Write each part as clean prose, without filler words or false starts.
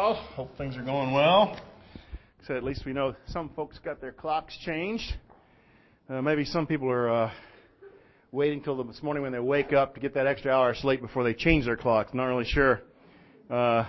all. Hope things are going well. So at least we know some folks got their clocks changed. Maybe some people are waiting till this morning when they wake up to get that extra hour of sleep before they change their clocks. Not really sure. I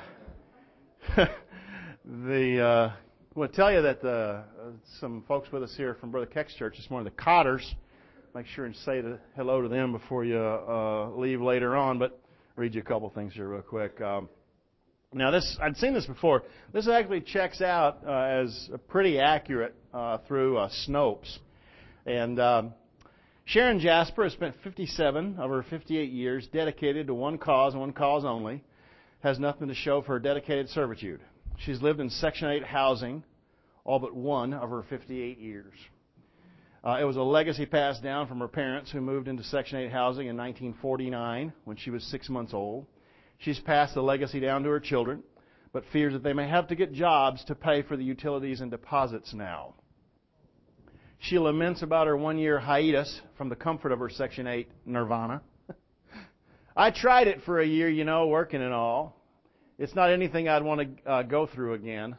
want to tell you that some folks with us here from Brother Keck's church this morning, the Cotters. Make sure and say hello to them before you leave later on. But I'll read you a couple things here real quick. Now, I'd seen this before. This actually checks out as pretty accurate through Snopes. And Sharon Jasper has spent 57 of her 58 years dedicated to one cause and one cause only. Has nothing to show for her dedicated servitude. She's lived in Section 8 housing all but one of her 58 years. It was a legacy passed down from her parents who moved into Section 8 housing in 1949 when she was 6 months old. She's passed the legacy down to her children, but fears that they may have to get jobs to pay for the utilities and deposits now. She laments about her one-year hiatus from the comfort of her Section 8 nirvana. I tried it for a year, working and all. It's not anything I'd want to go through again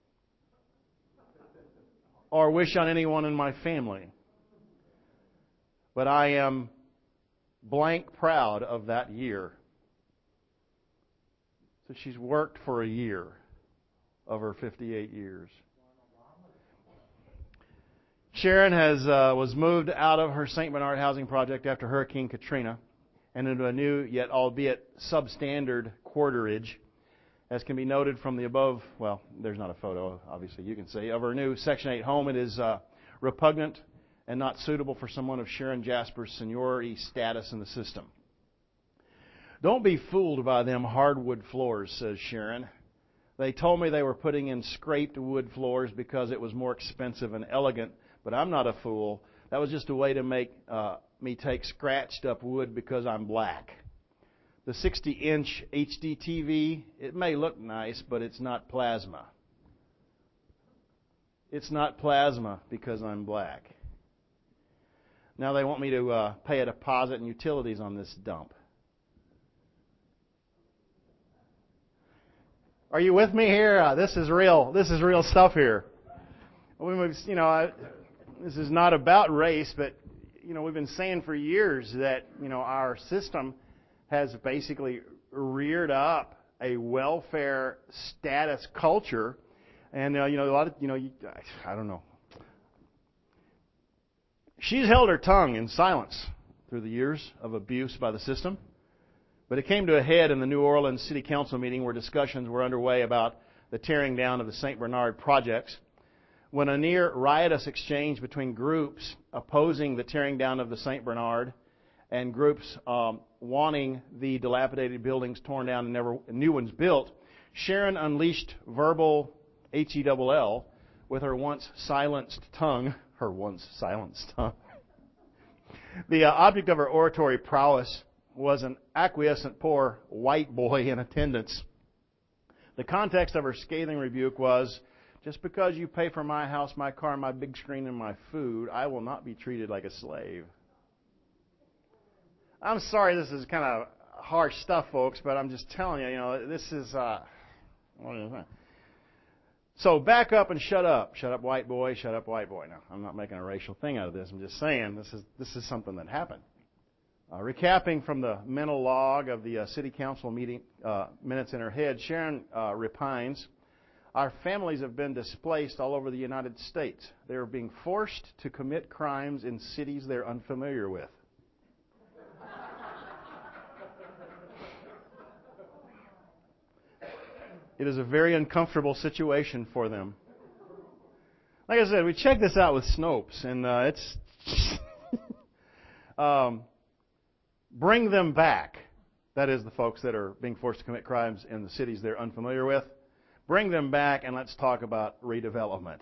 or wish on anyone in my family. But I am blank proud of that year. So she's worked for a year of her 58 years. Sharon was moved out of her St. Bernard housing project after Hurricane Katrina and into a new, yet albeit substandard quarterage. As can be noted from the above, well, there's not a photo, obviously you can see, of her new Section 8 home. It is repugnant and not suitable for someone of Sharon Jasper's seniority status in the system. Don't be fooled by them hardwood floors, says Sharon. They told me they were putting in scraped wood floors because it was more expensive and elegant, but I'm not a fool. That was just a way to make me take scratched up wood because I'm black. The 60-inch HD TV, it may look nice, but it's not plasma. It's not plasma because I'm black. Now they want me to pay a deposit and utilities on this dump. Are you with me here? This is real. This is real stuff here. This is not about race, but we've been saying for years that our system has basically reared up a welfare status culture, and a lot of I don't know. She's held her tongue in silence through the years of abuse by the system. But it came to a head in the New Orleans City Council meeting where discussions were underway about the tearing down of the St. Bernard projects, when a near riotous exchange between groups opposing the tearing down of the St. Bernard and groups wanting the dilapidated buildings torn down and new ones built, Sharon unleashed verbal HELL with her once silenced tongue. The object of her oratory prowess was an acquiescent poor white boy in attendance. The context of her scathing rebuke was, just because you pay for my house, my car, my big screen, and my food, I will not be treated like a slave. I'm sorry this is kind of harsh stuff, folks, but I'm just telling you, this is... what do you think? So back up and shut up. Shut up, white boy. Shut up, white boy. Now, I'm not making a racial thing out of this. I'm just saying this is something that happened. Recapping from the mental log of the city council meeting minutes in her head, Sharon repines, our families have been displaced all over the United States. They are being forced to commit crimes in cities they're unfamiliar with. It is a very uncomfortable situation for them. Like I said, we checked this out with Snopes, and it's... bring them back. That is, the folks that are being forced to commit crimes in the cities they're unfamiliar with. Bring them back, and let's talk about redevelopment.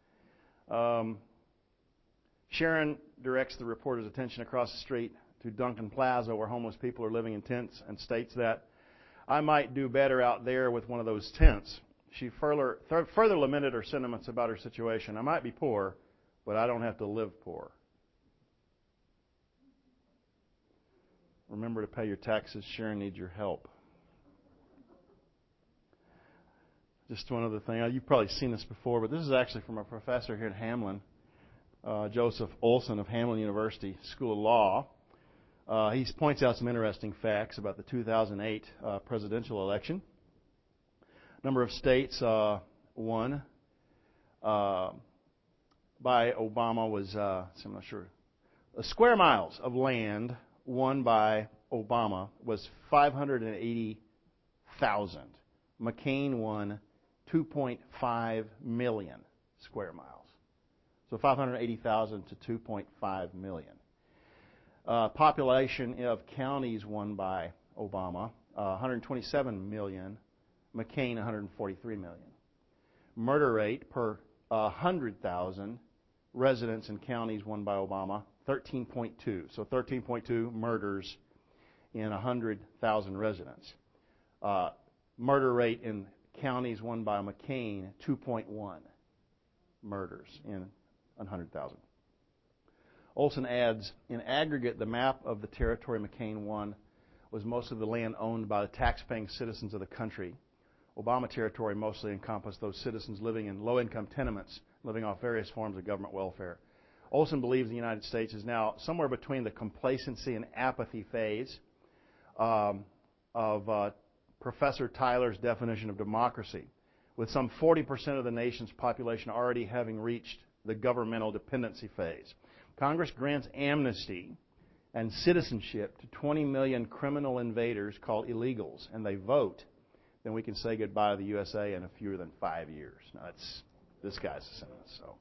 Sharon directs the reporter's attention across the street to Duncan Plaza, where homeless people are living in tents, and states that I might do better out there with one of those tents. She further lamented her sentiments about her situation. I might be poor, but I don't have to live poor. Remember to pay your taxes. Sharon needs your help. Just one other thing. You've probably seen this before, but this is actually from a professor here at Hamlin, Joseph Olson of Hamlin University School of Law. He points out some interesting facts about the 2008 presidential election. Number of states won by Obama was, I'm not sure. Square miles of land won by Obama was 580,000. McCain won 2.5 million square miles. So 580,000 to 2.5 million. Population of counties won by Obama, 127 million. McCain, 143 million. Murder rate per 100,000 residents in counties won by Obama, 13.2. So 13.2 murders in 100,000 residents. Murder rate in counties won by McCain, 2.1 murders in 100,000. Olson adds, in aggregate, the map of the territory McCain won was most of the land owned by the tax-paying citizens of the country. Obama territory mostly encompassed those citizens living in low-income tenements, living off various forms of government welfare. Olson believes the United States is now somewhere between the complacency and apathy phase of Professor Tyler's definition of democracy, with some 40% of the nation's population already having reached the governmental dependency phase. Congress grants amnesty and citizenship to 20 million criminal invaders called illegals, and they vote, then we can say goodbye to the USA in fewer than 5 years. Now, this guy's the sentence, so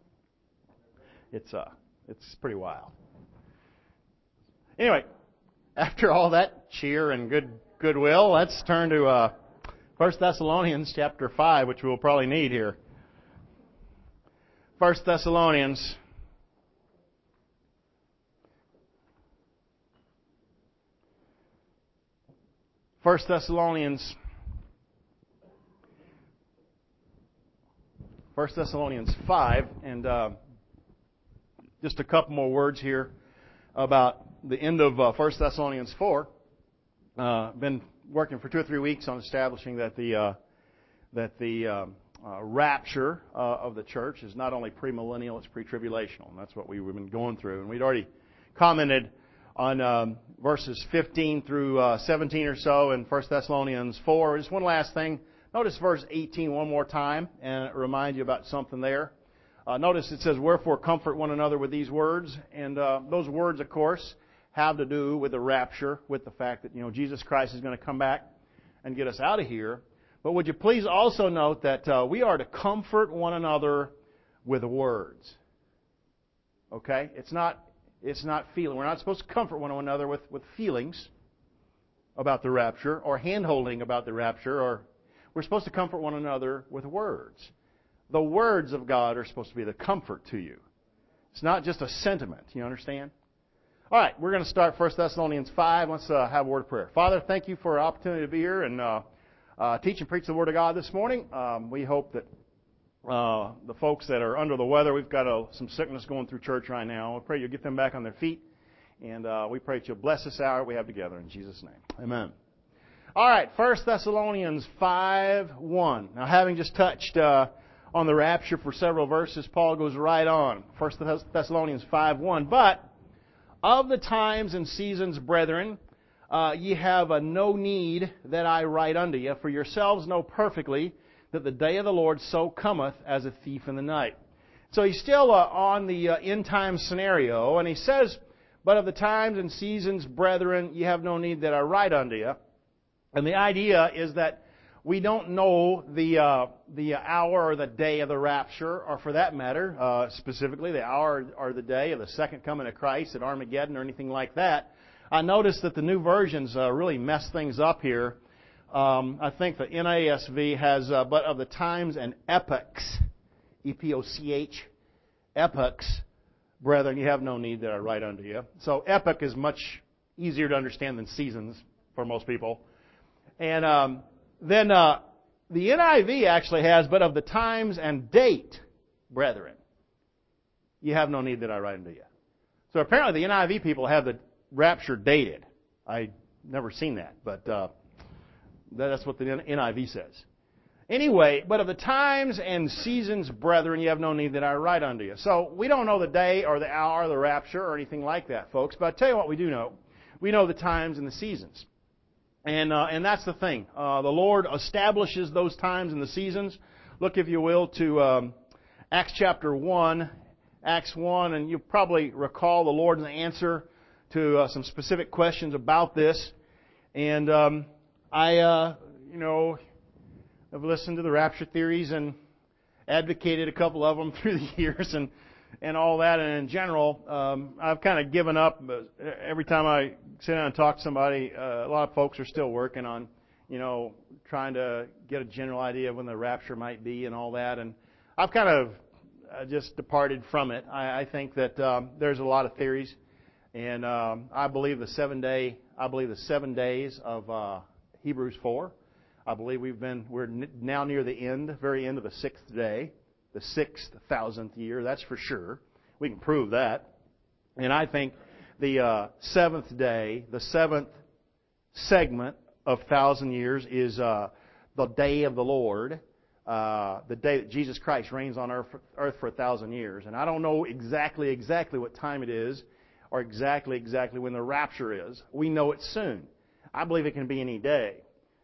it's pretty wild. Anyway, after all that cheer and goodwill, let's turn to 1 Thessalonians chapter 5, which we'll probably need here. 1 Thessalonians. First Thessalonians 5, and just a couple more words here about the end of 1 Thessalonians 4. Been working for 2 or 3 weeks on establishing that the rapture of the church is not only premillennial, it's pre-tribulational, and that's what we've been going through. And we'd already commented on verses 15 through 17 or so in 1 Thessalonians 4. Just one last thing. Notice verse 18 one more time and remind you about something there. Notice it says, "Wherefore comfort one another with these words." And those words, of course, have to do with the rapture, with the fact that, Jesus Christ is going to come back and get us out of here. But would you please also note that we are to comfort one another with words. Okay? It's not feeling. We're not supposed to comfort one another with feelings about the rapture or hand-holding about the rapture, or we're supposed to comfort one another with words. The words of God are supposed to be the comfort to you. It's not just a sentiment. You understand? All right, we're going to start 1 Thessalonians 5. Let's have a word of prayer. Father, thank you for an opportunity to be here and teach and preach the Word of God this morning. We hope that the folks that are under the weather, we've got some sickness going through church right now. We pray you'll get them back on their feet. And we pray that you'll bless this hour we have together in Jesus' name. Amen. All right, 1 Thessalonians 5:1. Now, having just touched on the rapture for several verses, Paul goes right on. 1 Thessalonians 5:1. But of the times and seasons, brethren, ye have no need that I write unto you, for yourselves know perfectly that the day of the Lord so cometh as a thief in the night. So he's still on the end time scenario, and he says, but of the times and seasons, brethren, ye have no need that I write unto you. And the idea is that we don't know the hour or the day of the rapture, or for that matter, specifically the hour or the day of the second coming of Christ at Armageddon or anything like that. I noticed that the new versions really mess things up here. I think the NASV has, but of the times and epochs, E-P-O-C-H, epochs, brethren, you have no need that I write unto you. So epoch is much easier to understand than seasons for most people. And then the NIV actually has, but of the times and date, brethren, you have no need that I write unto you. So apparently the NIV people have the rapture dated. I've never seen that, but that's what the NIV says. Anyway, but of the times and seasons, brethren, you have no need that I write unto you. So we don't know the day or the hour of the rapture or anything like that, folks. But I'll tell you what we do know. We know the times and the seasons. And that's the thing. The Lord establishes those times and the seasons. Look, if you will, to Acts chapter 1. Acts 1, and you probably recall the Lord's answer to some specific questions about this. And I have listened to the rapture theories and advocated a couple of them through the years and all that. And in general, I've kind of given up. Every time I sit down and talk to somebody, a lot of folks are still working on, trying to get a general idea of when the rapture might be and all that. And I've kind of just departed from it. I think that there's a lot of theories, and I believe the 7 days of Hebrews 4. I believe we're now near the end, very end of the 6th day, the 6,000th year. That's for sure. We can prove that. And I think the 7th day, the 7th segment of 1,000 years is the day of the Lord. The day that Jesus Christ reigns on earth for 1,000 years. And I don't know exactly what time it is or exactly when the rapture is. We know it soon. I believe it can be any day.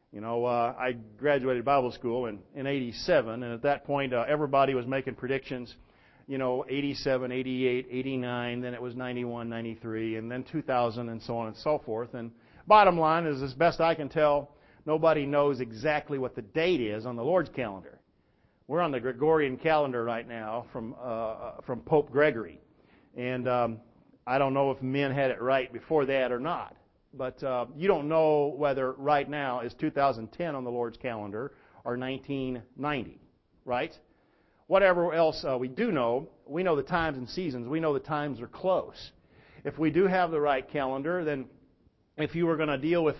I graduated Bible school in 87, and at that point everybody was making predictions, 87, 88, 89, then it was 91, 93, and then 2000 and so on and so forth. And bottom line is, as best I can tell, nobody knows exactly what the date is on the Lord's calendar. We're on the Gregorian calendar right now from Pope Gregory. And I don't know if men had it right before that or not. But you don't know whether right now is 2010 on the Lord's calendar or 1990, right? Whatever else we do know, we know the times and seasons. We know the times are close. If we do have the right calendar, then if you were going to deal with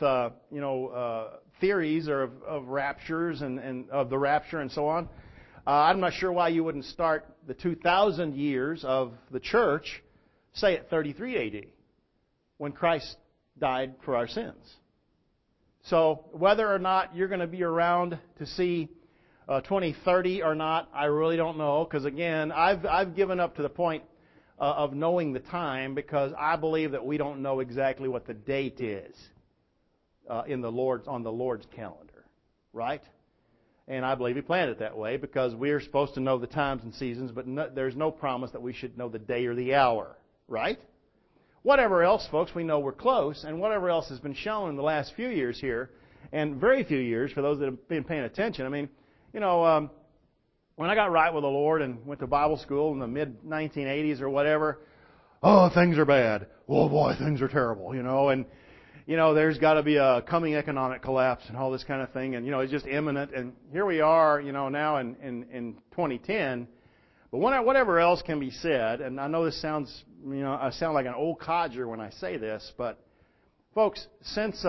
theories or of raptures and of the rapture and so on, I'm not sure why you wouldn't start the 2,000 years of the church, say at 33 A.D., when Christ died for our sins. So whether or not you're going to be around to see 2030 or not, I really don't know. Because again, I've given up to the point of knowing the time, because I believe that we don't know exactly what the date is on the Lord's calendar, right? And I believe He planned it that way because we are supposed to know the times and seasons, but there's no promise that we should know the day or the hour, right? Whatever else, folks, we know we're close, and whatever else has been shown in the last few years here, and very few years for those that have been paying attention. I mean, when I got right with the Lord and went to Bible school in the mid-1980s or whatever, things are bad. Oh boy, things are terrible, and there's got to be a coming economic collapse and all this kind of thing, and it's just imminent. And here we are, now in 2010. But whatever else can be said, and I know this sounds, I sound like an old codger when I say this, but folks, since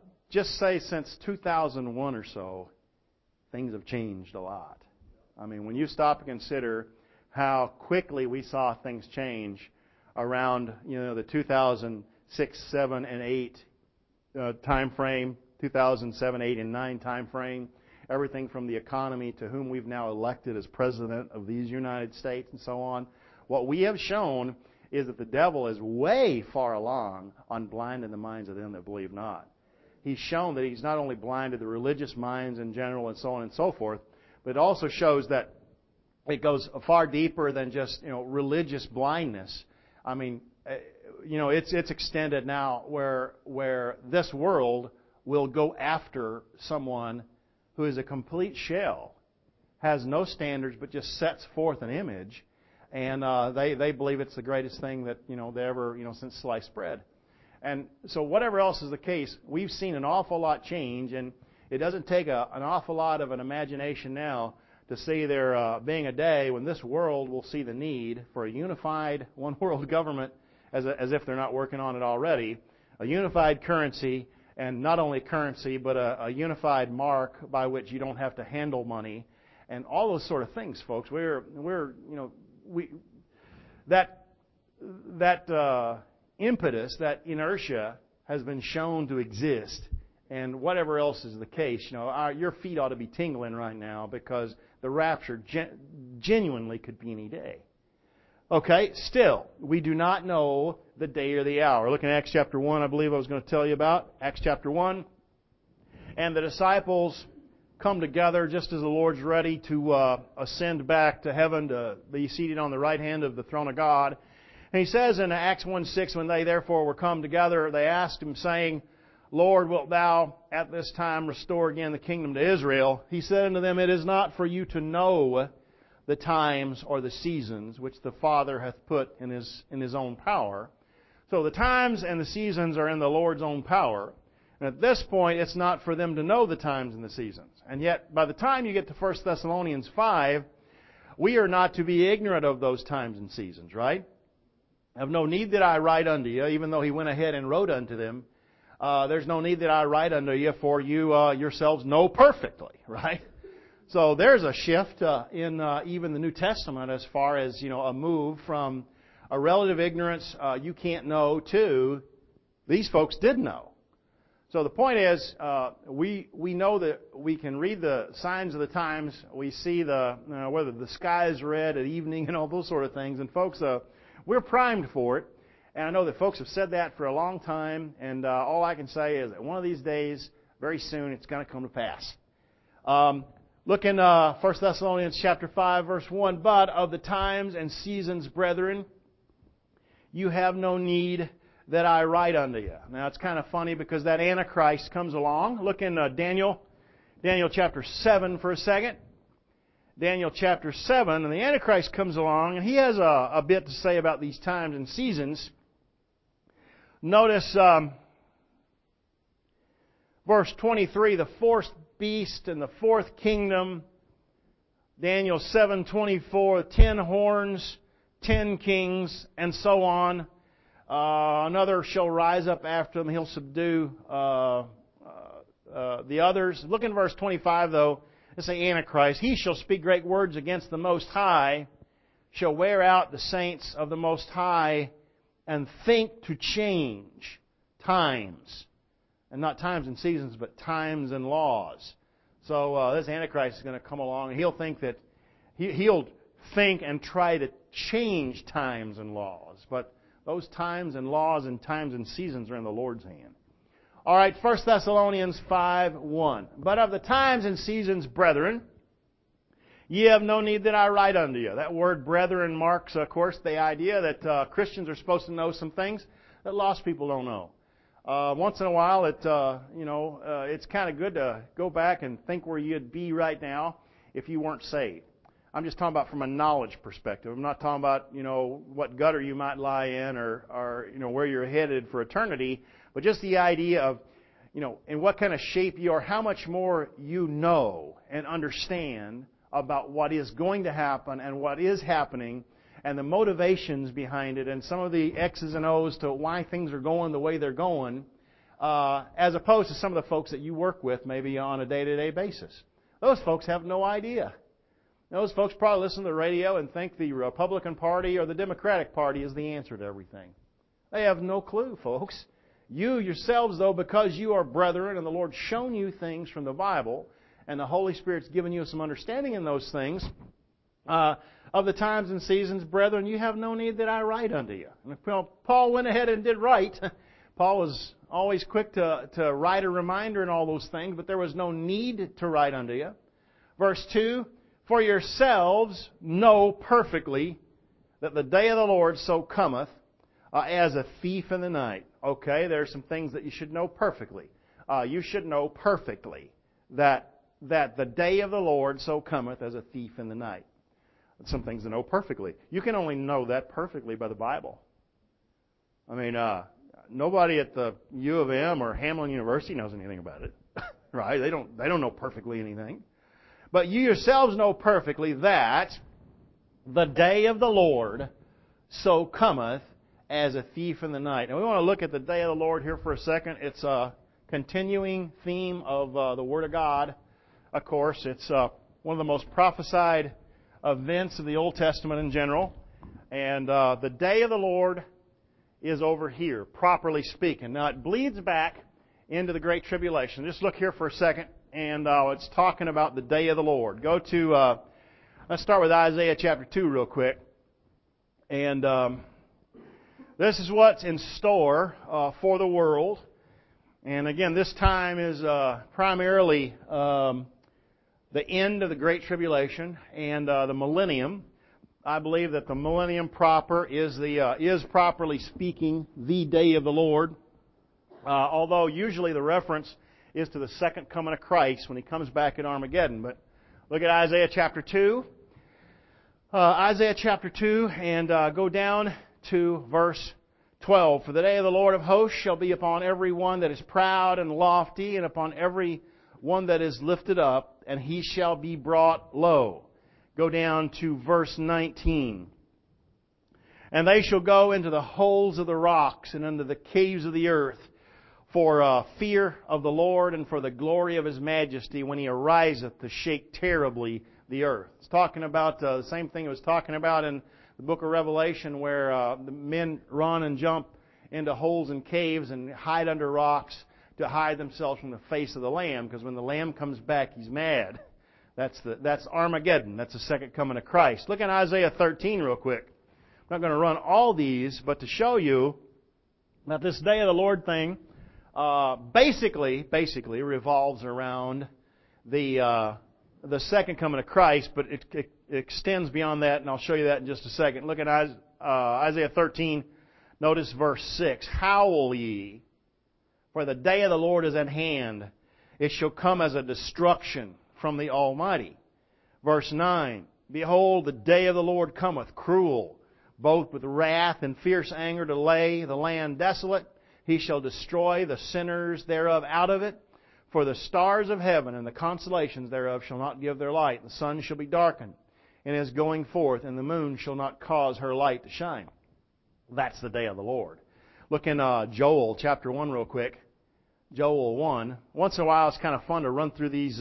2001 or so, things have changed a lot. I mean, when you stop and consider how quickly we saw things change around, the 2006, 7, and 8 time frame, 2007, 8, and 9 time frame, everything from the economy to whom we've now elected as president of these United States and so on. What we have shown is that the devil is way far along on blinding the minds of them that believe not. He's shown that he's not only blinded the religious minds in general and so on and so forth, but it also shows that it goes far deeper than just religious blindness. I mean, it's extended now where this world will go after someone who is a complete shell, has no standards, but just sets forth an image, and they believe it's the greatest thing that they ever since sliced bread. And so whatever else is the case, we've seen an awful lot change, and it doesn't take an awful lot of an imagination now to see there being a day when this world will see the need for a unified one world government, as if they're not working on it already, a unified currency. And not only currency, but a unified mark by which you don't have to handle money, and all those sort of things, folks. That impetus, that inertia, has been shown to exist and whatever else is the case. Your feet ought to be tingling right now because the rapture genuinely could be any day. Okay, still, we do not know the day or the hour. Look in Acts chapter 1, I believe I was going to tell you about. Acts chapter 1. And the disciples come together just as the Lord's ready to ascend back to heaven to be seated on the right hand of the throne of God. And he says in Acts 1:6, when they therefore were come together, they asked him, saying, Lord, wilt thou at this time restore again the kingdom to Israel? He said unto them, It is not for you to know the times or the seasons which the Father hath put in His own power. So the times and the seasons are in the Lord's own power. And at this point, it's not for them to know the times and the seasons. And yet, by the time you get to 1 Thessalonians 5, we are not to be ignorant of those times and seasons, right? Have no need that I write unto you, even though he went ahead and wrote unto them. There's no need that I write unto you, for you yourselves know perfectly, right? So there's a shift in even the New Testament as far as, a move from a relative ignorance, you can't know, to these folks did know. So the point is, we know that we can read the signs of the times. We see whether the sky is red at evening and all those sort of things. And folks, we're primed for it. And I know that folks have said that for a long time. And all I can say is that one of these days, very soon, it's going to come to pass. Look in 1 Thessalonians chapter 5, verse 1. But of the times and seasons, brethren, you have no need that I write unto you. Now, it's kind of funny because that Antichrist comes along. Look in Daniel chapter 7 for a second. Daniel chapter 7, and the Antichrist comes along, and he has a bit to say about these times and seasons. Notice verse 23, the fourth beast and the fourth kingdom. Daniel 7:24, 10 horns, 10 kings, and so on. Another shall rise up after them. He'll subdue the others. Look in verse 25, though. It's the Antichrist. He shall speak great words against the Most High, shall wear out the saints of the Most High, and think to change times. And not times and seasons, but times and laws. So this Antichrist is going to come along, and he'll think that he'll think and try to change times and laws. But those times and laws and times and seasons are in the Lord's hand. All right, 1 Thessalonians 5:1. But of the times and seasons, brethren, ye have no need that I write unto you. That word brethren marks, of course, the idea that Christians are supposed to know some things that lost people don't know. Once in a while, it's kind of good to go back and think where you'd be right now if you weren't saved. I'm just talking about from a knowledge perspective. I'm not talking about, what gutter you might lie in or where you're headed for eternity, but just the idea of, in what kind of shape you are, how much more you know and understand about what is going to happen and what is happening and the motivations behind it and some of the X's and O's to why things are going the way they're going, as opposed to some of the folks that you work with maybe on a day-to-day basis. Those folks have no idea. Those folks probably listen to the radio and think the Republican Party or the Democratic Party is the answer to everything. They have no clue, folks. You yourselves, though, because you are brethren and the Lord's shown you things from the Bible and the Holy Spirit's given you some understanding in those things, of the times and seasons, brethren, you have no need that I write unto you. And Paul went ahead and did write. Paul was always quick to write a reminder and all those things, but there was no need to write unto you. Verse 2, for yourselves know perfectly that the day of the Lord so cometh as a thief in the night. Okay, there are some things that you should know perfectly. You should know perfectly that the day of the Lord so cometh as a thief in the night. Some things to know perfectly. You can only know that perfectly by the Bible. I mean, nobody at the U of M or Hamline University knows anything about it, right? They don't know perfectly anything. But you yourselves know perfectly that the day of the Lord so cometh as a thief in the night. And we want to look at the day of the Lord here for a second. It's a continuing theme of the Word of God. Of course, it's one of the most prophesied events of the Old Testament in general. And the day of the Lord is over here, properly speaking. Now, it bleeds back into the Great Tribulation. Just look here for a second, and it's talking about the day of the Lord. Go to, let's start with Isaiah chapter 2 real quick. And this is what's in store for the world. And again, this time is primarily the end of the Great Tribulation and the millennium. I believe that the millennium proper is properly speaking the day of the Lord. Although usually the reference is to the second coming of Christ when He comes back at Armageddon. But look at Isaiah chapter 2. Isaiah chapter 2 and go down to verse 12. For the day of the Lord of hosts shall be upon every one that is proud and lofty, and upon every one that is lifted up, and he shall be brought low. Go down to verse 19. And they shall go into the holes of the rocks and into the caves of the earth for fear of the Lord and for the glory of His majesty when He ariseth to shake terribly the earth. It's talking about the same thing it was talking about in the book of Revelation, where the men run and jump into holes and caves and hide under rocks to hide themselves from the face of the Lamb, because when the Lamb comes back, He's mad. That's Armageddon. That's the second coming of Christ. Look at Isaiah 13 real quick. I'm not going to run all these, but to show you that this day of the Lord thing basically revolves around the second coming of Christ, but it extends beyond that, and I'll show you that in just a second. Look at Isaiah 13. Notice verse 6. Howl ye, for the day of the Lord is at hand. It shall come as a destruction from the Almighty. Verse 9. Behold, the day of the Lord cometh, cruel, both with wrath and fierce anger, to lay the land desolate. He shall destroy the sinners thereof out of it. For the stars of heaven and the constellations thereof shall not give their light. The sun shall be darkened in his going forth, and the moon shall not cause her light to shine. That's the day of the Lord. Look in Joel chapter 1 real quick. Joel 1. Once in a while it's kind of fun to run through these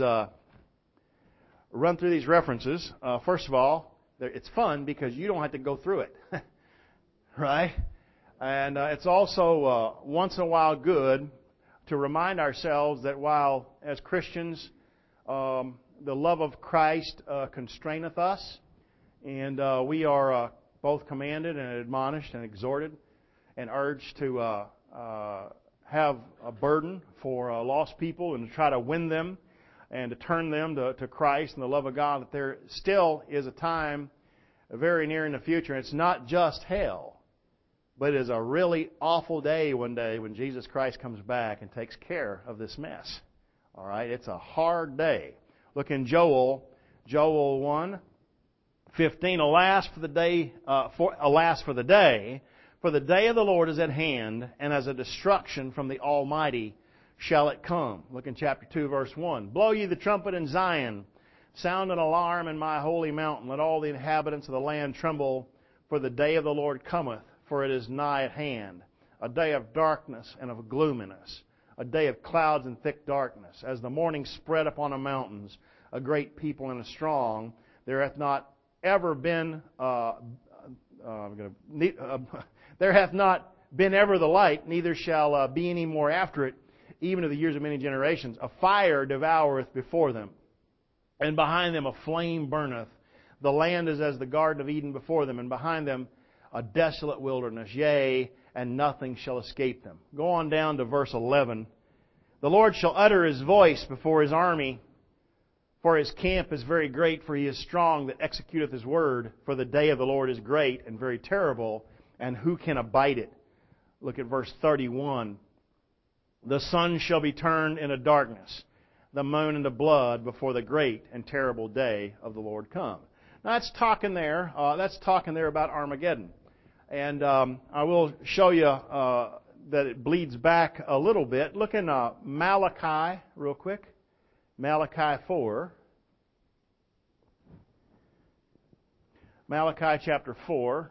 references. First of all, it's fun because you don't have to go through it. Right? And it's also once in a while good to remind ourselves that while as Christians the love of Christ constraineth us, and we are both commanded and admonished and exhorted and urged to have a burden for lost people and to try to win them and to turn them to Christ and the love of God, that there still is a time very near in the future. It's not just hell, but it is a really awful day one day when Jesus Christ comes back and takes care of this mess. All right? It's a hard day. Look in Joel 1:15. Alas for the day, for the day of the Lord is at hand, and as a destruction from the Almighty shall it come. Look in chapter 2, verse 1. Blow ye the trumpet in Zion, sound an alarm in my holy mountain. Let all the inhabitants of the land tremble, for the day of the Lord cometh, for it is nigh at hand. A day of darkness and of gloominess, a day of clouds and thick darkness. As the morning spread upon the mountains, a great people and a strong, there hath not ever been there hath not been ever the like, neither shall be any more after it, even to the years of many generations. A fire devoureth before them, and behind them a flame burneth. The land is as the Garden of Eden before them, and behind them a desolate wilderness, yea, and nothing shall escape them. Go on down to verse 11. The Lord shall utter His voice before His army, for His camp is very great, for He is strong that executeth His word. For the day of the Lord is great and very terrible, and who can abide it? Look at verse 31. The sun shall be turned into darkness, the moon into blood, before the great and terrible day of the Lord come. Now that's talking there about Armageddon. And I will show you that it bleeds back a little bit. Look in Malachi real quick. Malachi 4. Malachi chapter 4.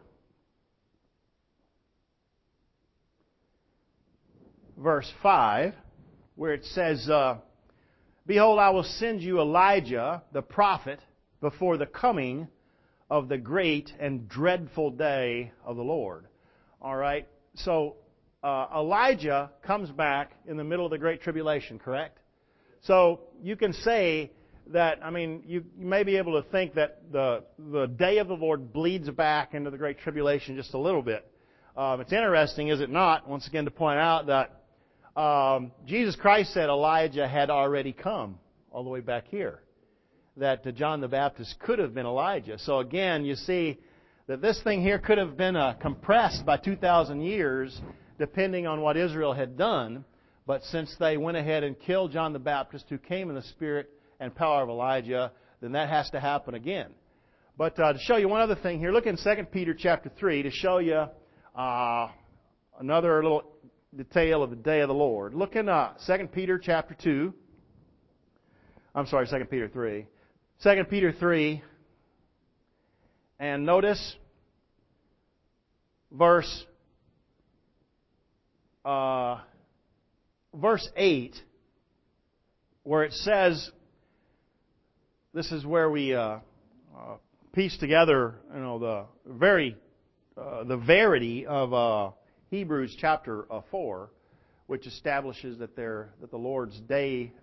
Verse 5, where it says, Behold, I will send you Elijah, the prophet, before the coming of the great and dreadful day of the Lord. All right? So, Elijah comes back in the middle of the Great Tribulation, correct? So you can say that, you may be able to think that the day of the Lord bleeds back into the Great Tribulation just a little bit. It's interesting, is it not, once again to point out that Jesus Christ said Elijah had already come all the way back here. That John the Baptist could have been Elijah. So again, you see that this thing here could have been compressed by 2,000 years, depending on what Israel had done. But since they went ahead and killed John the Baptist, who came in the spirit and power of Elijah, then that has to happen again. But to show you one other thing here, look in 2 Peter chapter 3 to show you another little detail of the day of the Lord. Look in 2 Peter chapter 2. I'm sorry, 2 Peter 3. 2 Peter 3, and notice verse 8, where it says, this is where we piece together, the verity of Hebrews chapter 4, which establishes that the Lord's day,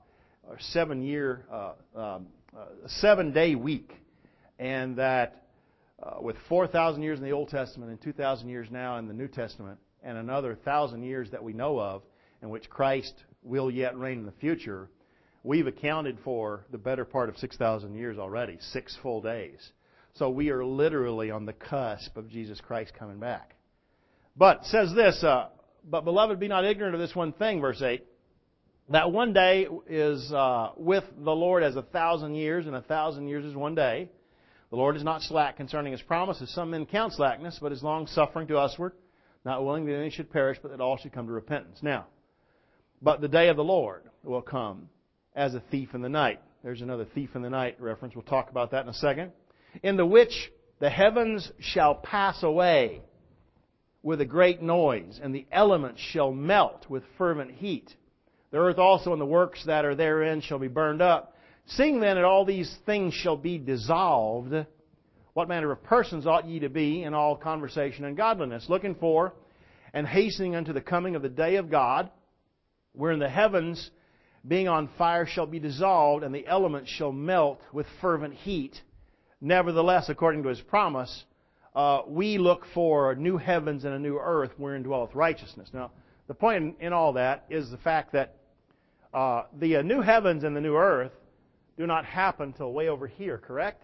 7-day week, and that with 4,000 years in the Old Testament and 2,000 years now in the New Testament, and another 1,000 years that we know of, in which Christ will yet reign in the future, we've accounted for the better part of 6,000 years already, 6 full days. So we are literally on the cusp of Jesus Christ coming back. But it says this, but beloved, be not ignorant of this one thing, verse 8, that one day is with the Lord as 1,000 years, and 1,000 years is one day. The Lord is not slack concerning His promises. Some men count slackness, but is long-suffering to usward, not willing that any should perish, but that all should come to repentance. Now, but the day of the Lord will come as a thief in the night. There's another thief in the night reference. We'll talk about that in a second. In the which the heavens shall pass away with a great noise, and the elements shall melt with fervent heat. The earth also and the works that are therein shall be burned up. Seeing then that all these things shall be dissolved, what manner of persons ought ye to be in all conversation and godliness, looking for and hastening unto the coming of the day of God, wherein the heavens, being on fire, shall be dissolved, and the elements shall melt with fervent heat. Nevertheless, according to His promise, we look for new heavens and a new earth wherein dwelleth righteousness. Now, the point in all that is the fact that the new heavens and the new earth do not happen till way over here, correct?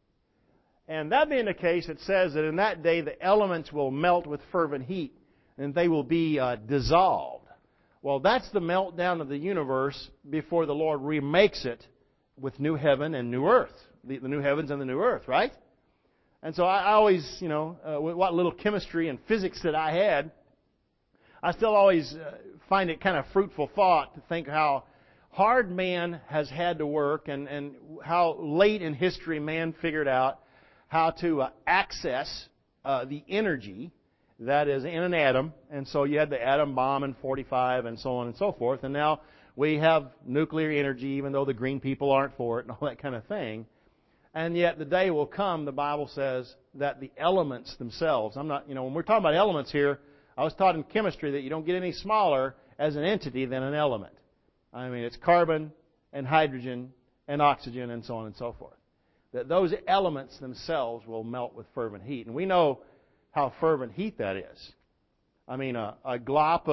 And that being the case, it says that in that day the elements will melt with fervent heat, and they will be dissolved. Well, that's the meltdown of the universe before the Lord remakes it with new heaven and new earth. The new heavens and the new earth, right? And so I always, with what little chemistry and physics that I had, I still always find it kind of fruitful thought to think how hard man has had to work and how late in history man figured out how to access the energy that is in an atom. And so you had the atom bomb in 45 and so on and so forth. And now we have nuclear energy, even though the green people aren't for it and all that kind of thing. And yet the day will come, the Bible says, that the elements themselves, when we're talking about elements here, I was taught in chemistry that you don't get any smaller as an entity than an element. It's carbon and hydrogen and oxygen and so on and so forth. That those elements themselves will melt with fervent heat. And we know how fervent heat that is. A glop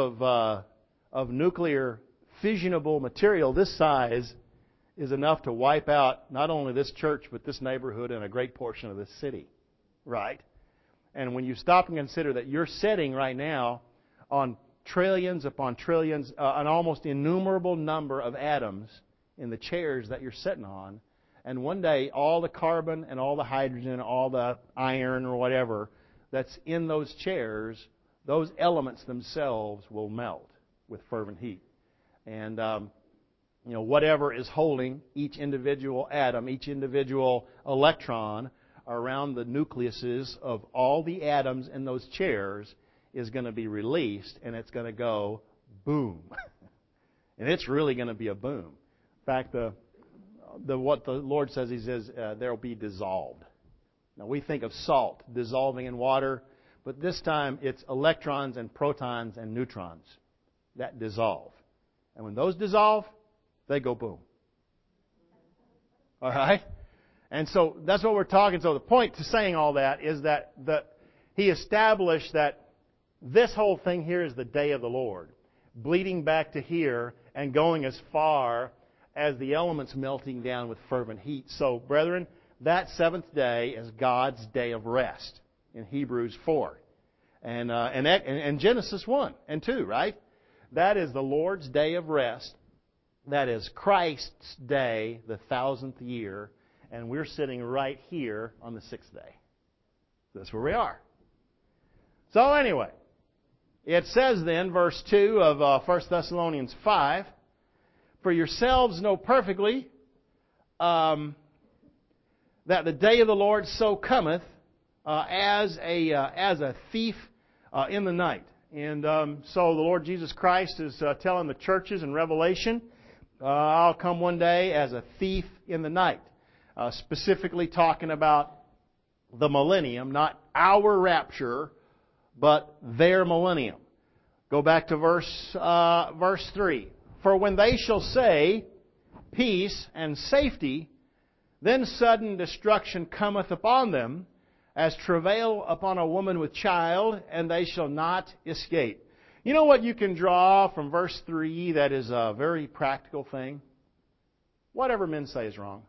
of nuclear fissionable material this size is enough to wipe out not only this church, but this neighborhood and a great portion of this city. Right? And when you stop and consider that you're sitting right now on trillions upon trillions, an almost innumerable number of atoms in the chairs that you're sitting on, and one day all the carbon and all the hydrogen, all the iron or whatever that's in those chairs, those elements themselves will melt with fervent heat. And whatever is holding each individual atom, each individual electron around the nucleuses of all the atoms in those chairs is going to be released, and it's going to go boom. And it's really going to be a boom. In fact, what the Lord says, He says, there will be dissolved. Now, we think of salt dissolving in water, But this time it's electrons and protons and neutrons that dissolve. And when those dissolve, they go boom. All right? And so that's what we're talking. So the point to saying all that is that he established that this whole thing here is the day of the Lord, bleeding back to here and going as far as the elements melting down with fervent heat. So, brethren, that seventh day is God's day of rest in Hebrews 4. And Genesis 1 and 2, right? That is the Lord's day of rest. That is Christ's day, the 1000th year. And we're sitting right here on the 6th day. That's where we are. So anyway, it says then, verse 2 of 1 Thessalonians 5, for yourselves know perfectly that the day of the Lord so cometh as a thief in the night. And so the Lord Jesus Christ is telling the churches in Revelation, I'll come one day as a thief in the night. Specifically talking about the millennium, not our rapture, but their millennium. Go back to verse 3. For when they shall say, peace and safety, then sudden destruction cometh upon them, as travail upon a woman with child, and they shall not escape. You know what you can draw from verse 3 that is a very practical thing? Whatever men say is wrong.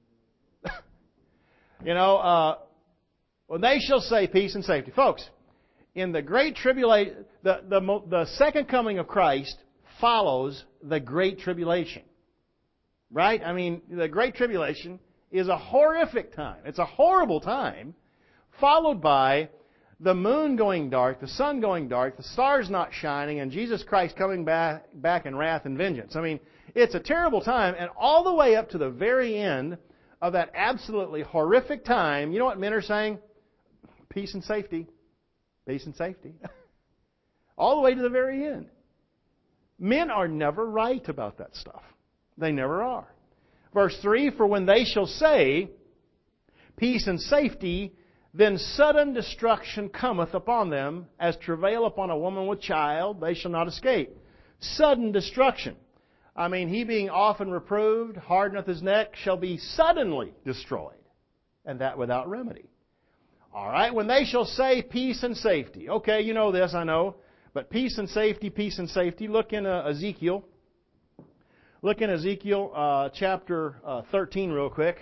When they shall say peace and safety. Folks, in the Great Tribulation, the second coming of Christ follows the Great Tribulation. Right? I mean, the Great Tribulation is a horrific time. It's a horrible time, followed by the moon going dark, the sun going dark, the stars not shining, and Jesus Christ coming back in wrath and vengeance. I mean, it's a terrible time, and all the way up to the very end of that absolutely horrific time, you know what men are saying? Peace and safety. Peace and safety. All the way to the very end. Men are never right about that stuff. They never are. Verse 3, for when they shall say, peace and safety, then sudden destruction cometh upon them, as travail upon a woman with child, they shall not escape. Sudden destruction. I mean, he being often reproved, hardeneth his neck, shall be suddenly destroyed, and that without remedy. All right, when they shall say peace and safety. Okay, you know this, I know. But peace and safety, look in Ezekiel. Look in Ezekiel chapter 13 real quick.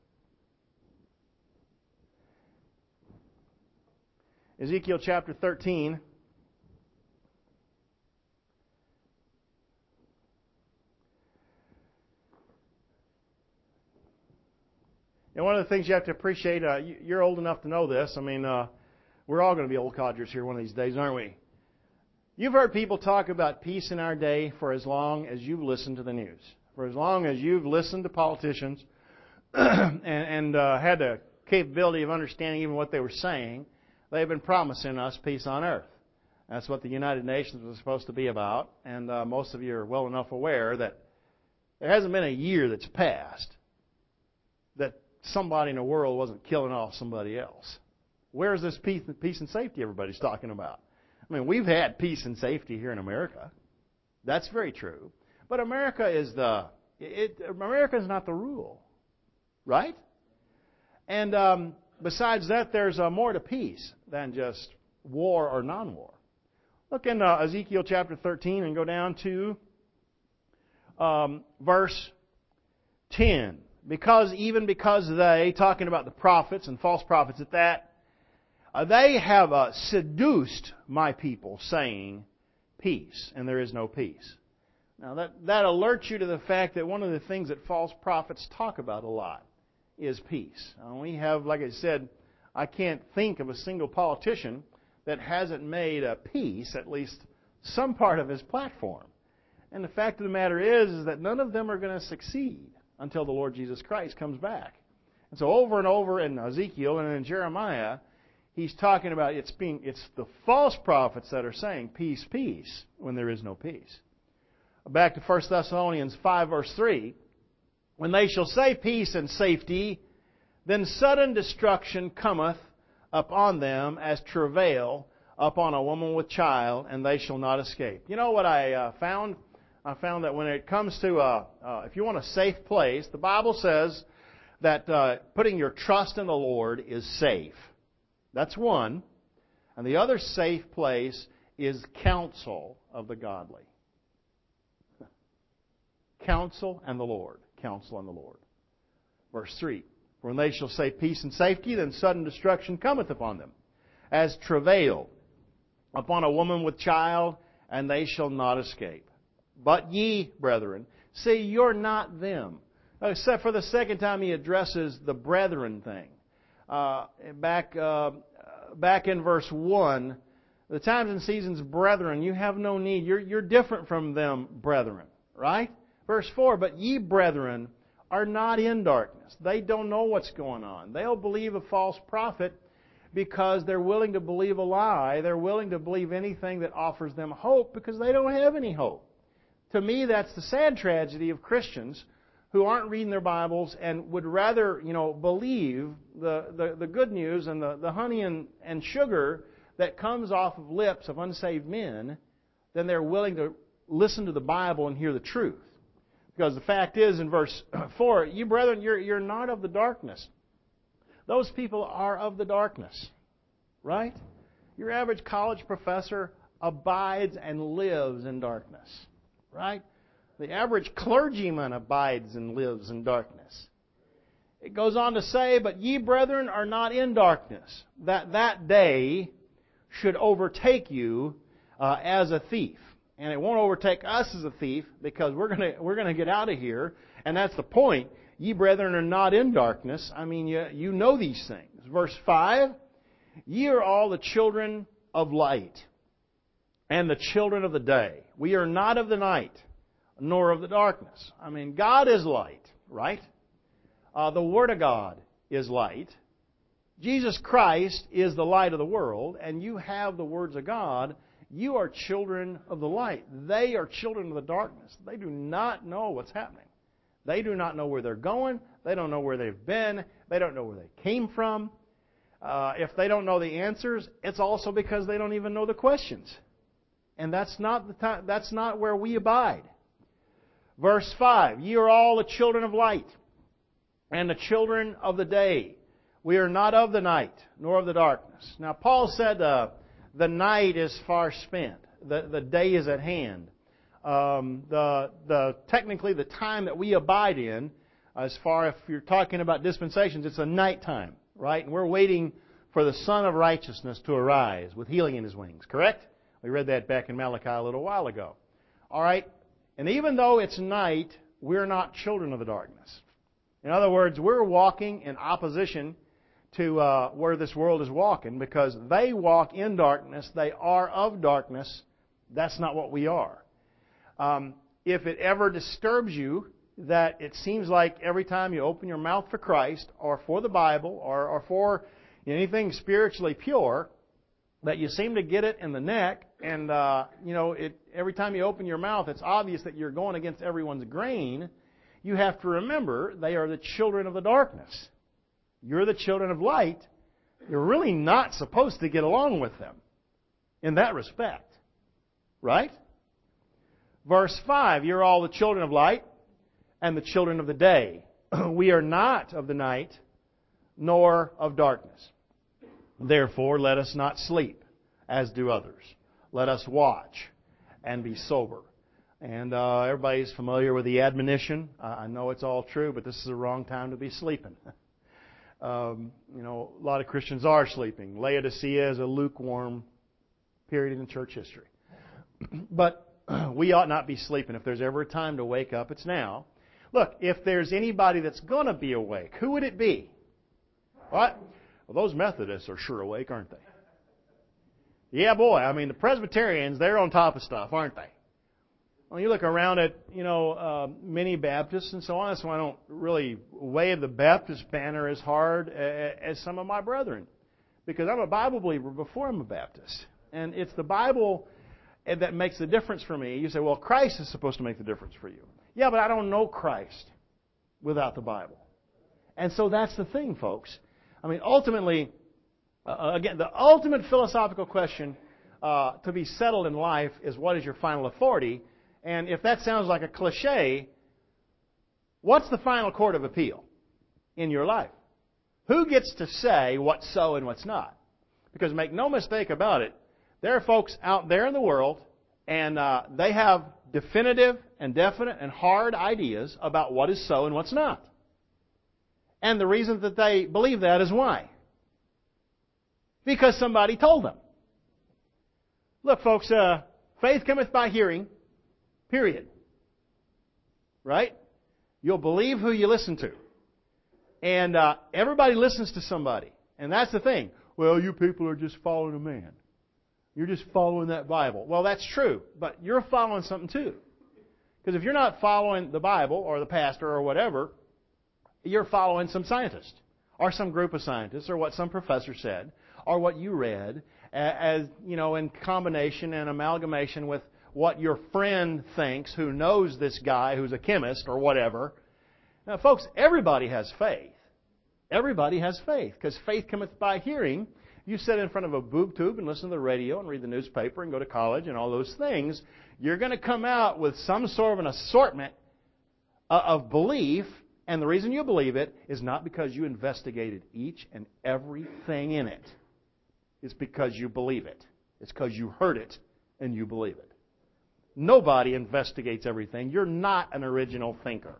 Ezekiel chapter 13. And one of the things you have to appreciate, you're old enough to know this. I mean, we're all going to be old codgers here one of these days, aren't we? You've heard people talk about peace in our day for as long as you've listened to the news. For as long as you've listened to politicians and had the capability of understanding even what they were saying, they've been promising us peace on earth. That's what the United Nations was supposed to be about. And most of you are well enough aware that there hasn't been a year that's passed that somebody in the world wasn't killing off somebody else. Where's this peace and safety everybody's talking about? I mean, we've had peace and safety here in America. That's very true. But America is not the rule. Right? And besides that, there's more to peace than just war or non-war. Look in Ezekiel chapter 13 and go down to verse 10. Because they, talking about the prophets and false prophets at that, they have seduced my people, saying, peace, and there is no peace. Now that alerts you to the fact that one of the things that false prophets talk about a lot is peace. We have, like I said, I can't think of a single politician that hasn't made a peace, at least some part of his platform. And the fact of the matter is that none of them are going to succeed until the Lord Jesus Christ comes back. And so over and over in Ezekiel and in Jeremiah, he's talking about it's the false prophets that are saying peace, peace, when there is no peace. Back to 1 Thessalonians 5, verse 3. When they shall say peace and safety, then sudden destruction cometh upon them as travail upon a woman with child, and they shall not escape. You know what I found? I found that when it comes to, if you want a safe place, the Bible says that putting your trust in the Lord is safe. That's one. And the other safe place is counsel of the godly. Counsel and the Lord. Counsel and the Lord. Verse 3. For when they shall say peace and safety, then sudden destruction cometh upon them, as travail upon a woman with child, and they shall not escape. But ye, brethren, see, you're not them. Except for the second time he addresses the brethren thing. Back in verse 1, the times and seasons, brethren, you have no need. You're different from them, brethren. Right? Verse 4, but ye, brethren, are not in darkness. They don't know what's going on. They'll believe a false prophet because they're willing to believe a lie. They're willing to believe anything that offers them hope because they don't have any hope. To me, that's the sad tragedy of Christians who aren't reading their Bibles and would rather, believe the good news and the honey and sugar that comes off of lips of unsaved men than they're willing to listen to the Bible and hear the truth. Because the fact is, in verse 4, you brethren, you're not of the darkness. Those people are of the darkness. Right? Your average college professor abides and lives in darkness. Right? The average clergyman abides and lives in darkness. It goes on to say, but ye, brethren, are not in darkness, that day should overtake you as a thief. And it won't overtake us as a thief because we're gonna get out of here. And that's the point. Ye, brethren, are not in darkness. I mean, you know these things. Verse 5, ye are all the children of light and the children of the day. We are not of the night, nor of the darkness. I mean, God is light, right? The Word of God is light. Jesus Christ is the light of the world, and you have the words of God. You are children of the light. They are children of the darkness. They do not know what's happening. They do not know where they're going. They don't know where they've been. They don't know where they came from. If they don't know the answers, it's also because they don't even know the questions. And that's not where we abide. Verse 5, ye are all the children of light and the children of the day. We are not of the night, nor of the darkness. Now, Paul said the night is far spent. The day is at hand. Technically, the time that we abide in, as far if you're talking about dispensations, it's a nighttime, right? And we're waiting for the Son of Righteousness to arise with healing in His wings, correct? We read that back in Malachi a little while ago. All right? And even though it's night, we're not children of the darkness. In other words, we're walking in opposition to where this world is walking because they walk in darkness. They are of darkness. That's not what we are. If it ever disturbs you that it seems like every time you open your mouth for Christ or for the Bible or for anything spiritually pure, that you seem to get it in the neck, and every time you open your mouth, it's obvious that you're going against everyone's grain. You have to remember they are the children of the darkness. You're the children of light. You're really not supposed to get along with them in that respect, right? Verse 5, you're all the children of light and the children of the day. We are not of the night, nor of darkness. Therefore, let us not sleep, as do others. Let us watch and be sober. And everybody's familiar with the admonition. I know it's all true, but this is the wrong time to be sleeping. A lot of Christians are sleeping. Laodicea is a lukewarm period in church history. But we ought not be sleeping. If there's ever a time to wake up, it's now. Look, if there's anybody that's going to be awake, who would it be? What? Well, those Methodists are sure awake, aren't they? Yeah, boy. I mean, the Presbyterians, they're on top of stuff, aren't they? Well, you look around at, many Baptists and so on. That's why I don't really wave the Baptist banner as hard as some of my brethren. Because I'm a Bible believer before I'm a Baptist. And it's the Bible that makes the difference for me. You say, well, Christ is supposed to make the difference for you. Yeah, but I don't know Christ without the Bible. And so that's the thing, folks. I mean, ultimately, Again, the ultimate philosophical question to be settled in life is, what is your final authority? And if that sounds like a cliche, what's the final court of appeal in your life? Who gets to say what's so and what's not? Because make no mistake about it, there are folks out there in the world, and they have definitive and definite and hard ideas about what is so and what's not. And the reason that they believe that is why? Because somebody told them. Look, folks, faith cometh by hearing, period. Right? You'll believe who you listen to. And everybody listens to somebody. And that's the thing. Well, you people are just following a man. You're just following that Bible. Well, that's true. But you're following something too. Because if you're not following the Bible or the pastor or whatever, you're following some scientist or some group of scientists or what some professor said or what you read as, you know, in combination and amalgamation with what your friend thinks who knows this guy who's a chemist or whatever. Now, folks, everybody has faith. Everybody has faith, because faith cometh by hearing. You sit in front of a boob tube and listen to the radio and read the newspaper and go to college and all those things. You're going to come out with some sort of an assortment of belief, and the reason you believe it is not because you investigated each and everything in it. It's because you believe it. It's because you heard it and you believe it. Nobody investigates everything. You're not an original thinker.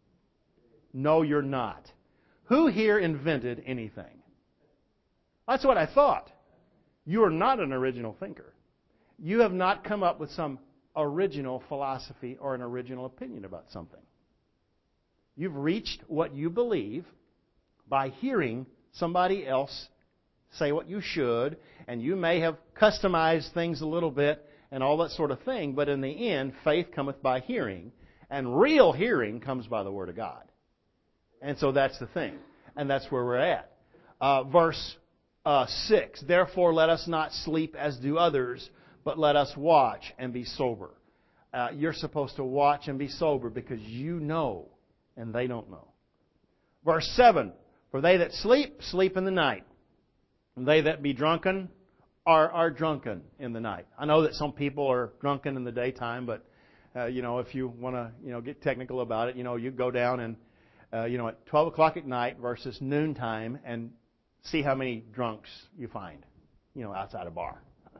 No, you're not. Who here invented anything? That's what I thought. You are not an original thinker. You have not come up with some original philosophy or an original opinion about something. You've reached what you believe by hearing somebody else say what you should, and you may have customized things a little bit and all that sort of thing, but in the end, faith cometh by hearing, and real hearing comes by the Word of God. And so that's the thing. And that's where we're at. Verse 6, therefore let us not sleep as do others, but let us watch and be sober. You're supposed to watch and be sober because you know and they don't know. Verse 7, for they that sleep, sleep in the night. And they that be drunken are drunken in the night. I know that some people are drunken in the daytime, but if you want to get technical about it, you go down and at 12 o'clock at night versus noontime and see how many drunks you find, outside a bar.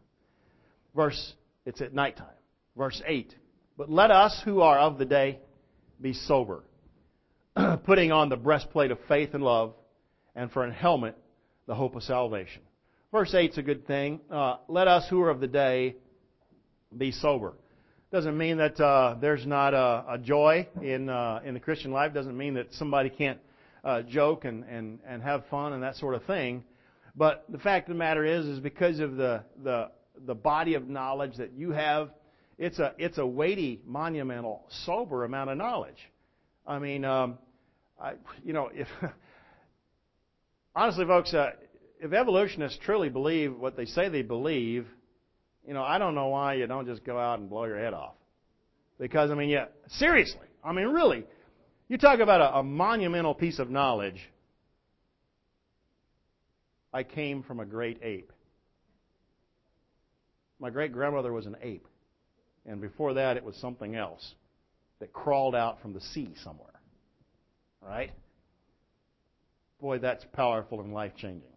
It's at nighttime. Verse 8, but let us who are of the day be sober, putting on the breastplate of faith and love, and for a helmet, the hope of salvation. Verse 8 is a good thing. Let us who are of the day be sober. Doesn't mean that there's not a joy in the Christian life. Doesn't mean that somebody can't joke and have fun and that sort of thing. But the fact of the matter is because of the body of knowledge that you have, it's a weighty, monumental, sober amount of knowledge. I mean, if honestly, folks, if evolutionists truly believe what they say they believe, I don't know why you don't just go out and blow your head off. Because, seriously, really, you talk about a monumental piece of knowledge. I came from a great ape. My great-grandmother was an ape. And before that, it was something else that crawled out from the sea somewhere. Right? Boy, that's powerful and life-changing.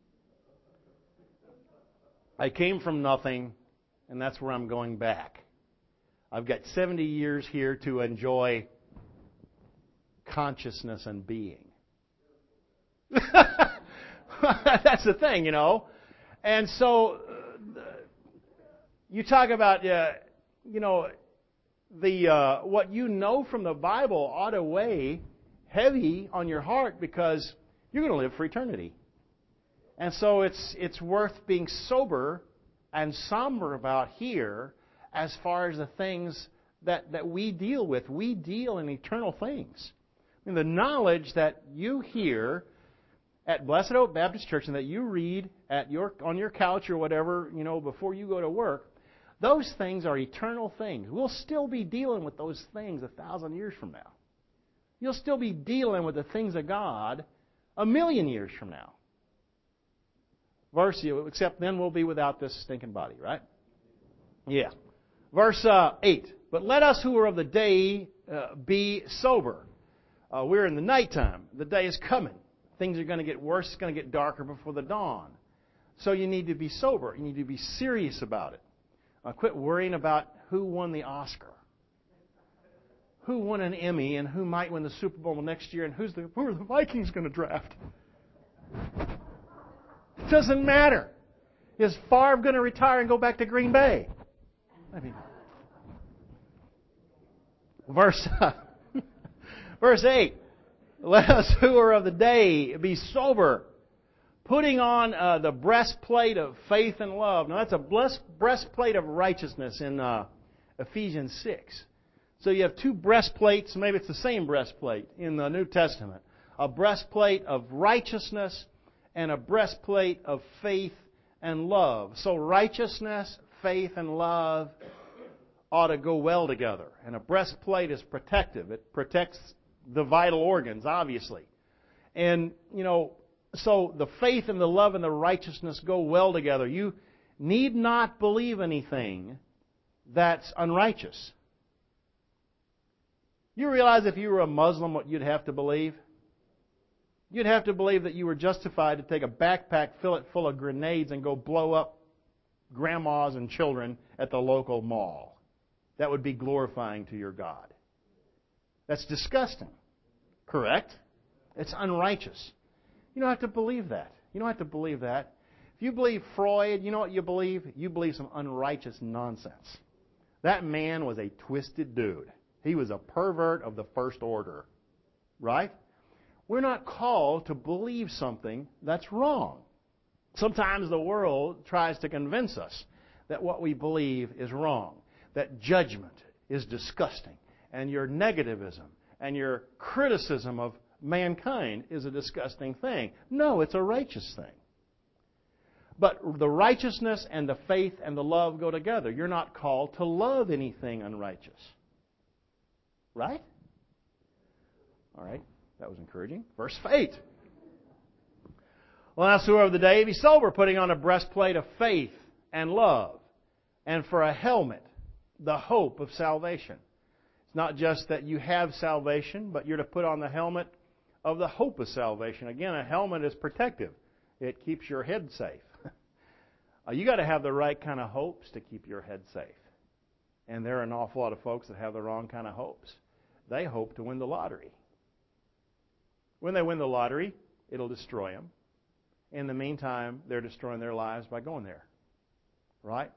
I came from nothing, and that's where I'm going back. I've got 70 years here to enjoy consciousness and being. That's the thing, And so, you talk about, what you know from the Bible ought to weigh heavy on your heart because you're going to live for eternity. And so it's worth being sober and somber about here as far as the things that we deal with. We deal in eternal things. The knowledge that you hear at Blessed Hope Baptist Church and that you read on your couch or whatever, before you go to work, those things are eternal things. We'll still be dealing with those things 1,000 years from now. You'll still be dealing with the things of God 1,000,000 years from now. except then we'll be without this stinking body, right? Yeah. Verse 8. But let us who are of the day be sober. We're in the nighttime. The day is coming. Things are going to get worse. It's going to get darker before the dawn. So you need to be sober. You need to be serious about it. Quit worrying about who won the Oscar, who won an Emmy, and who might win the Super Bowl next year, and who are the Vikings going to draft. It doesn't matter. Is Favre going to retire and go back to Green Bay? I mean, verse 8. Let us who are of the day be sober, putting on the breastplate of faith and love. Now that's a breastplate of righteousness in Ephesians 6. So you have two breastplates, maybe it's the same breastplate in the New Testament. A breastplate of righteousness and a breastplate of faith and love. So righteousness, faith, and love ought to go well together. And a breastplate is protective. It protects the vital organs, obviously. And, so the faith and the love and the righteousness go well together. You need not believe anything that's unrighteous. You realize if you were a Muslim what you'd have to believe? You'd have to believe that you were justified to take a backpack, fill it full of grenades, and go blow up grandmas and children at the local mall. That would be glorifying to your God. That's disgusting. Correct? It's unrighteous. You don't have to believe that. You don't have to believe that. If you believe Freud, you know what you believe? You believe some unrighteous nonsense. That man was a twisted dude. He was a pervert of the first order. Right? We're not called to believe something that's wrong. Sometimes the world tries to convince us that what we believe is wrong, that judgment is disgusting, and your negativism and your criticism of mankind is a disgusting thing. No, it's a righteous thing. But the righteousness and the faith and the love go together. You're not called to love anything unrighteous. Right? All right. That was encouraging. Verse 8. Well, now, who of the day be sober, putting on a breastplate of faith and love, and for a helmet, the hope of salvation. It's not just that you have salvation, but you're to put on the helmet of the hope of salvation. Again, a helmet is protective. It keeps your head safe. You got to have the right kind of hopes to keep your head safe. And there are an awful lot of folks that have the wrong kind of hopes. They hope to win the lottery. When they win the lottery, it'll destroy them. In the meantime, they're destroying their lives by going there. Right?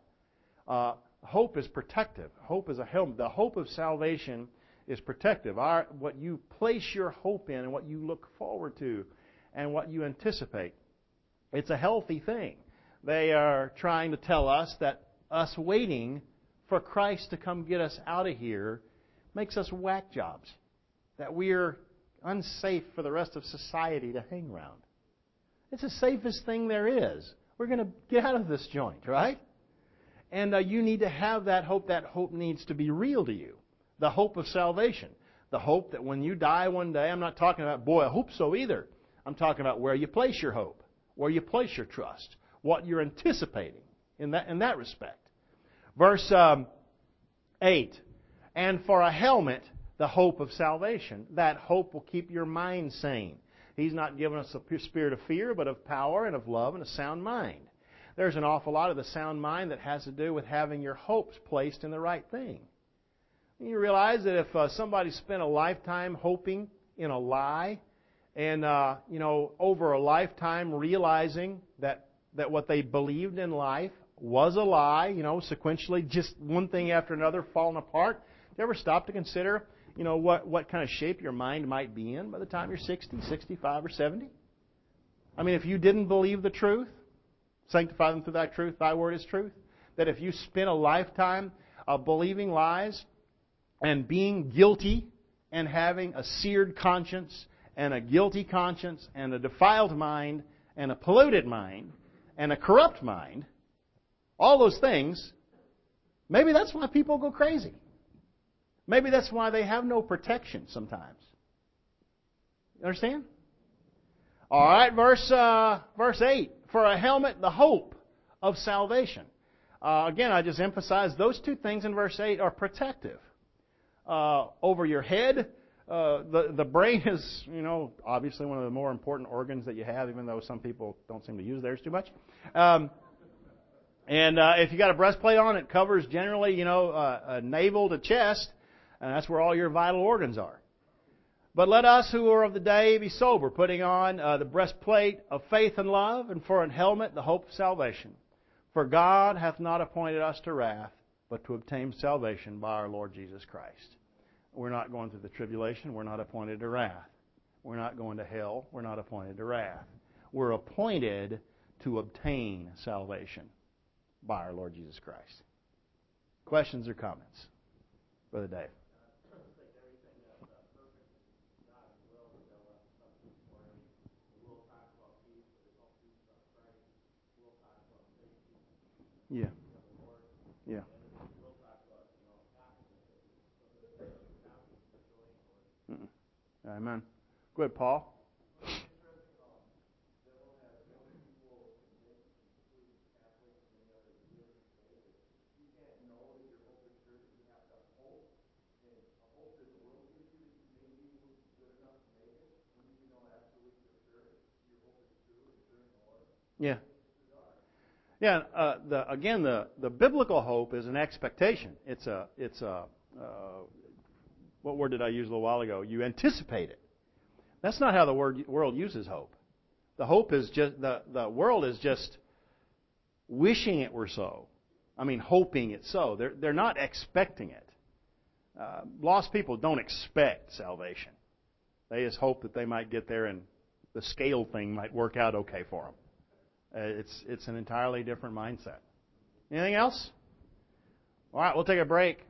Hope is protective. Hope is a helmet. The hope of salvation is protective. What you place your hope in and what you look forward to and what you anticipate. It's a healthy thing. They are trying to tell us that us waiting for Christ to come get us out of here makes us whack jobs. That we're unsafe for the rest of society to hang around. It's the safest thing there is. We're going to get out of this joint, right? And you need to have that hope. That hope needs to be real to you. The hope of salvation. The hope that when you die one day, I'm not talking about, boy, I hope so either. I'm talking about where you place your hope, where you place your trust, what you're anticipating in that respect. Verse 8, and for a helmet, the hope of salvation. That hope will keep your mind sane. He's not given us a spirit of fear, but of power and of love and a sound mind. There's an awful lot of the sound mind that has to do with having your hopes placed in the right thing. You realize that if somebody spent a lifetime hoping in a lie, and over a lifetime realizing that what they believed in life was a lie, sequentially just one thing after another falling apart, do you ever stop to consider, what kind of shape your mind might be in by the time you're 60, 65, or 70? I mean, if you didn't believe the truth, sanctify them through thy truth, thy word is truth, that if you spent a lifetime of believing lies and being guilty and having a seared conscience and a guilty conscience and a defiled mind and a polluted mind and a corrupt mind, all those things, maybe that's why people go crazy. Maybe that's why they have no protection sometimes. You understand? All right, verse 8. For a helmet, the hope of salvation. Again, I just emphasize those two things in verse 8 are protective. Over your head, the brain is, obviously one of the more important organs that you have, even though some people don't seem to use theirs too much. And if you got a breastplate on, it covers generally, navel to chest, and that's where all your vital organs are. But let us who are of the day be sober, putting on the breastplate of faith and love, and for an helmet the hope of salvation. For God hath not appointed us to wrath, but to obtain salvation by our Lord Jesus Christ. We're not going through the tribulation. We're not appointed to wrath. We're not going to hell. We're not appointed to wrath. We're appointed to obtain salvation by our Lord Jesus Christ. Questions or comments? Brother Dave. Yeah. Yeah. Amen. Go ahead, Paul. Yeah. Yeah. The biblical hope is an expectation. It's a what word did I use a little while ago? You anticipate it. That's not how the world uses hope. The hope is just the world is just wishing it were so. I mean, hoping it's so. They're not expecting it. Lost people don't expect salvation. They just hope that they might get there and the scale thing might work out okay for them. It's an entirely different mindset. Anything else? All right, we'll take a break.